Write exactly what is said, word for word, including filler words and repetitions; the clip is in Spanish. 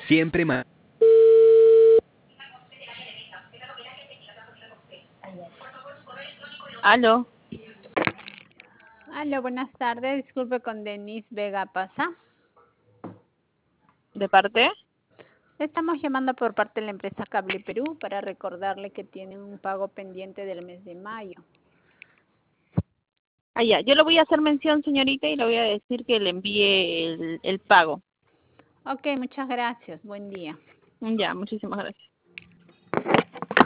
Siempre más. Aló, Aló, buenas tardes. Disculpe con Denise Vega Pasa. ¿de parte? Le estamos llamando por parte de la empresa Cable Perú para recordarle que tiene un pago pendiente del mes de mayo. Ah, ya, yo le voy a hacer mención, señorita, y le voy a decir que le envíe el, el pago. Ok, muchas gracias. Buen día. Ya, muchísimas gracias.